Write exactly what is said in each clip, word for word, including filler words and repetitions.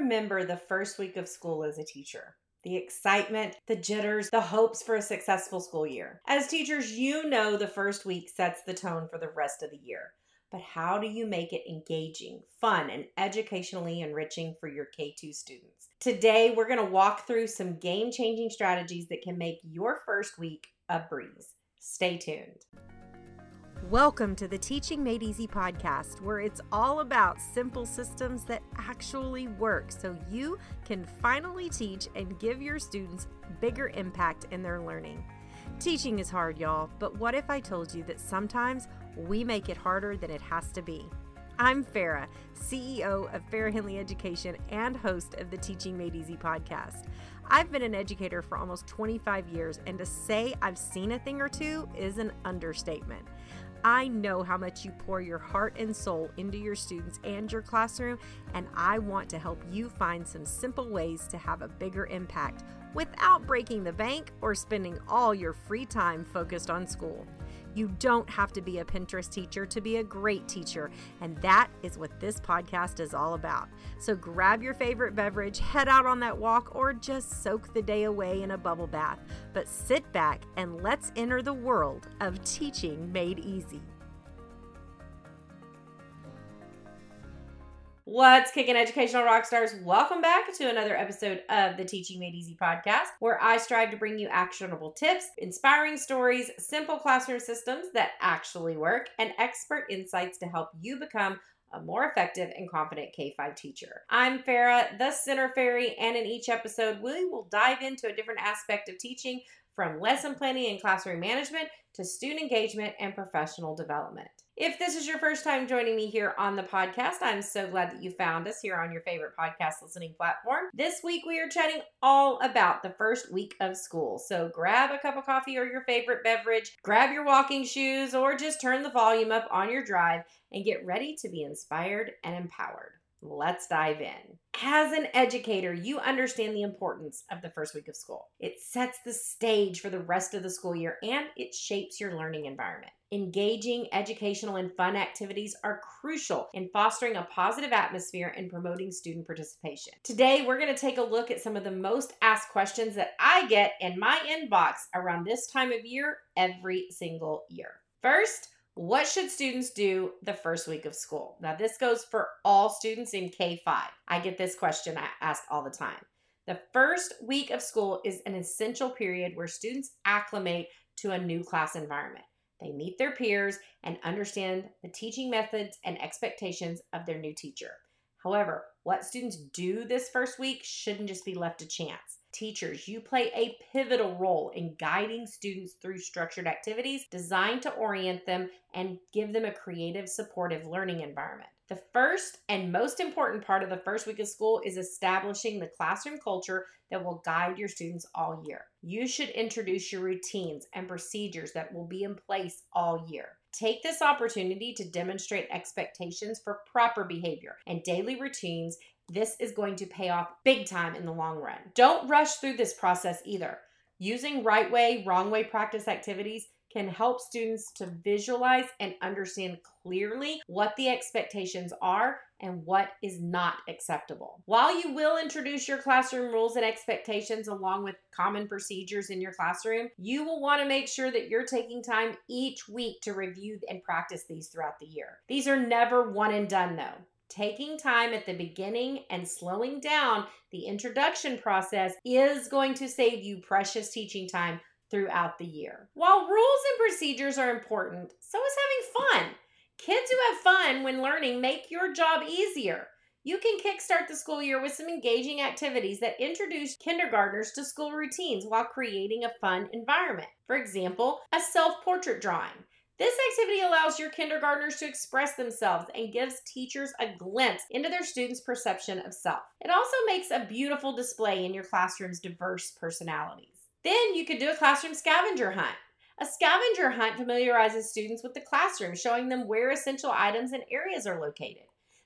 remember the first week of school as a teacher? The excitement, the jitters, the hopes for a successful school year. As teachers, you know the first week sets the tone for the rest of the year. But how do you make it engaging, fun, and educationally enriching for your K two students? Today, we're going to walk through some game-changing strategies that can make your first week a breeze. Stay tuned. Welcome to the Teaching Made Easy podcast, where it's all about simple systems that actually work so you can finally teach and give your students bigger impact in their learning. Teaching is hard, y'all, but what if I told you that sometimes we make it harder than it has to be? I'm Farah, C E O of Farah Henley Education and host of the Teaching Made Easy podcast. I've been an educator for almost twenty-five years, and to say I've seen a thing or two is an understatement. I know how much you pour your heart and soul into your students and your classroom, and I want to help you find some simple ways to have a bigger impact without breaking the bank or spending all your free time focused on school. You don't have to be a Pinterest teacher to be a great teacher, and that is what this podcast is all about. So grab your favorite beverage, head out on that walk, or just soak the day away in a bubble bath. But sit back and let's enter the world of Teaching Made Easy. What's kicking, educational rock stars? Welcome back to another episode of the Teaching Made Easy podcast, where I strive to bring you actionable tips, inspiring stories, simple classroom systems that actually work, and expert insights to help you become a more effective and confident K five teacher. I'm Farah, the Center Fairy, and in each episode, we will dive into a different aspect of teaching, from lesson planning and classroom management to student engagement and professional development. If this is your first time joining me here on the podcast, I'm so glad that you found us here on your favorite podcast listening platform. This week, we are chatting all about the first week of school. So grab a cup of coffee or your favorite beverage, grab your walking shoes, or just turn the volume up on your drive and get ready to be inspired and empowered. Let's dive in. As an educator, you understand the importance of the first week of school. It sets the stage for the rest of the school year, and it shapes your learning environment. Engaging, educational, and fun activities are crucial in fostering a positive atmosphere and promoting student participation. Today, we're going to take a look at some of the most asked questions that I get in my inbox around this time of year every single year. First, what should students do the first week of school? Now, this goes for all students in K five. I get this question asked all the time. The first week of school is an essential period where students acclimate to a new class environment. They meet their peers and understand the teaching methods and expectations of their new teacher. However, what students do this first week shouldn't just be left to chance. Teachers, you play a pivotal role in guiding students through structured activities designed to orient them and give them a creative, supportive learning environment. The first and most important part of the first week of school is establishing the classroom culture that will guide your students all year. You should introduce your routines and procedures that will be in place all year. Take this opportunity to demonstrate expectations for proper behavior and daily routines. This is going to pay off big time in the long run. Don't rush through this process either. Using right way, wrong way practice activities can help students to visualize and understand clearly what the expectations are and what is not acceptable. While you will introduce your classroom rules and expectations along with common procedures in your classroom, you will want to make sure that you're taking time each week to review and practice these throughout the year. These are never one and done though. Taking time at the beginning and slowing down the introduction process is going to save you precious teaching time throughout the year. While rules and procedures are important, so is having fun. Kids who have fun when learning make your job easier. You can kickstart the school year with some engaging activities that introduce kindergartners to school routines while creating a fun environment. For example, a self-portrait drawing. This activity allows your kindergartners to express themselves and gives teachers a glimpse into their students' perception of self. It also makes a beautiful display in your classroom's diverse personalities. Then you could do a classroom scavenger hunt. A scavenger hunt familiarizes students with the classroom, showing them where essential items and areas are located.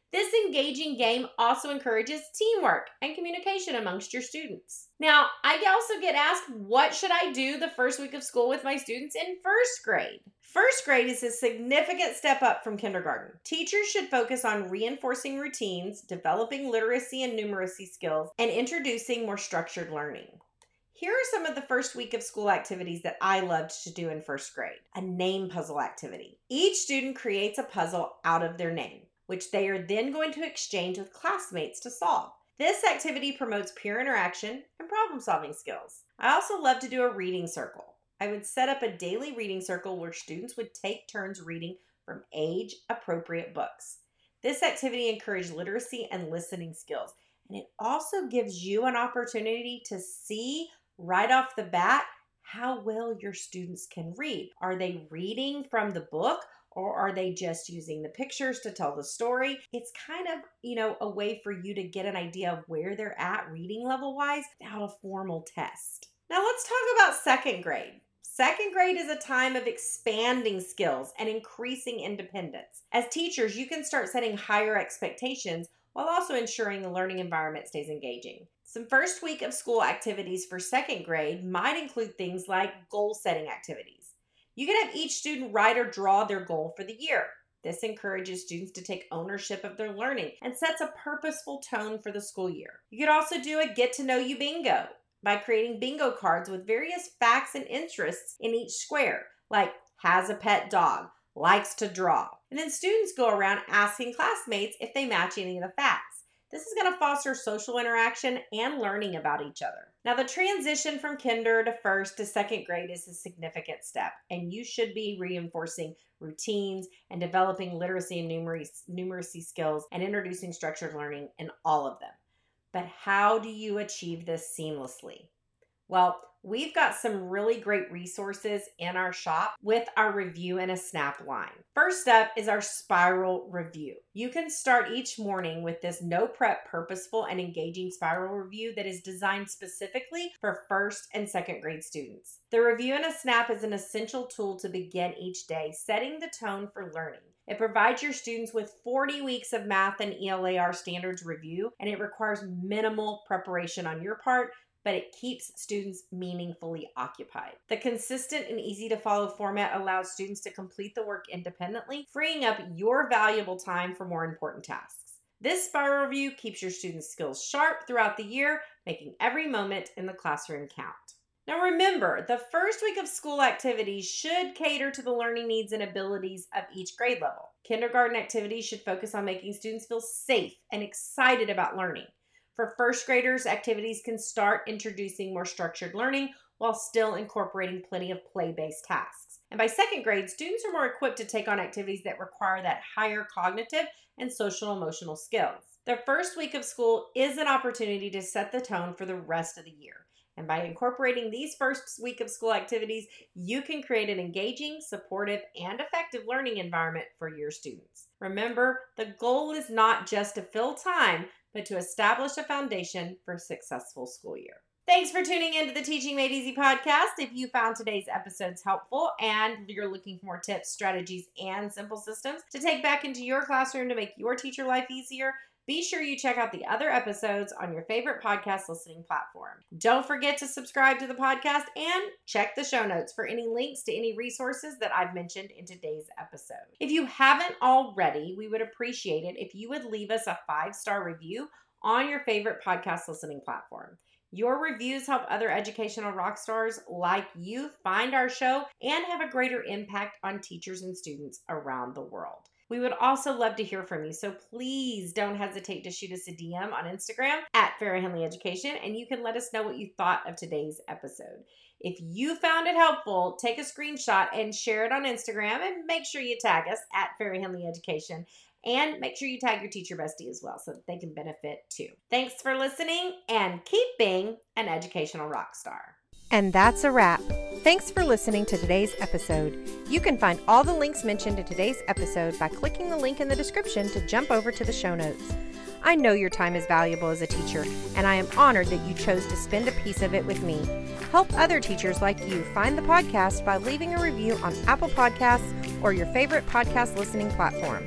This engaging game also encourages teamwork and communication amongst your students. Now, I also get asked, what should I do the first week of school with my students in first grade? First grade is a significant step up from kindergarten. Teachers should focus on reinforcing routines, developing literacy and numeracy skills, and introducing more structured learning. Here are some of the first week of school activities that I loved to do in first grade. A name puzzle activity. Each student creates a puzzle out of their name, which they are then going to exchange with classmates to solve. This activity promotes peer interaction and problem-solving skills. I also love to do a reading circle. I would set up a daily reading circle where students would take turns reading from age-appropriate books. This activity encouraged literacy and listening skills, and it also gives you an opportunity to see right off the bat how well your students can read. Are they reading from the book, or are they just using the pictures to tell the story? It's kind of, you know, a way for you to get an idea of where they're at reading level-wise without a formal test. Now let's talk about second grade. Second grade is a time of expanding skills and increasing independence. As teachers, you can start setting higher expectations while also ensuring the learning environment stays engaging. Some first week of school activities for second grade might include things like goal-setting activities. You can have each student write or draw their goal for the year. This encourages students to take ownership of their learning and sets a purposeful tone for the school year. You could also do a get-to-know-you bingo by creating bingo cards with various facts and interests in each square, like has a pet dog, likes to draw. And then students go around asking classmates if they match any of the facts. This is going to foster social interaction and learning about each other. Now, the transition from kinder to first to second grade is a significant step, and you should be reinforcing routines and developing literacy and numeracy, numeracy skills and introducing structured learning in all of them. But how do you achieve this seamlessly? Well, we've got some really great resources in our shop with our review and a snap line. First up is our spiral review. You can start each morning with this no prep, purposeful, and engaging spiral review that is designed specifically for first and second grade students. The review and a snap is an essential tool to begin each day, setting the tone for learning. It provides your students with forty weeks of math and E L A R standards review, and it requires minimal preparation on your part, but it keeps students meaningfully occupied. The consistent and easy to follow format allows students to complete the work independently, freeing up your valuable time for more important tasks. This spiral review keeps your students' skills sharp throughout the year, making every moment in the classroom count. Now remember, the first week of school activities should cater to the learning needs and abilities of each grade level. Kindergarten activities should focus on making students feel safe and excited about learning. For first graders, activities can start introducing more structured learning while still incorporating plenty of play-based tasks. And by second grade, students are more equipped to take on activities that require that higher cognitive and social emotional skills. The first week of school is an opportunity to set the tone for the rest of the year. And by incorporating these first week of school activities, you can create an engaging, supportive, and effective learning environment for your students. Remember, the goal is not just to fill time, but to establish a foundation for a successful school year. Thanks for tuning into the Teaching Made Easy podcast. If you found today's episodes helpful and you're looking for more tips, strategies, and simple systems to take back into your classroom to make your teacher life easier, be sure you check out the other episodes on your favorite podcast listening platform. Don't forget to subscribe to the podcast and check the show notes for any links to any resources that I've mentioned in today's episode. If you haven't already, we would appreciate it if you would leave us a five-star review on your favorite podcast listening platform. Your reviews help other educational rock stars like you find our show and have a greater impact on teachers and students around the world. We would also love to hear from you, so please don't hesitate to shoot us a D M on Instagram at Farrah Henley Education, and you can let us know what you thought of today's episode. If you found it helpful, take a screenshot and share it on Instagram, and make sure you tag us at Farrah Henley Education, and make sure you tag your teacher bestie as well so that they can benefit too. Thanks for listening, and keep being an educational rock star. And that's a wrap. Thanks for listening to today's episode. You can find all the links mentioned in today's episode by clicking the link in the description to jump over to the show notes. I know your time is valuable as a teacher, and I am honored that you chose to spend a piece of it with me. Help other teachers like you find the podcast by leaving a review on Apple Podcasts or your favorite podcast listening platform.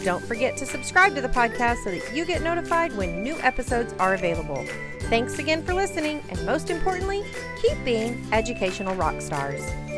Don't forget to subscribe to the podcast so that you get notified when new episodes are available. Thanks again for listening, and most importantly, keep being educational rock stars.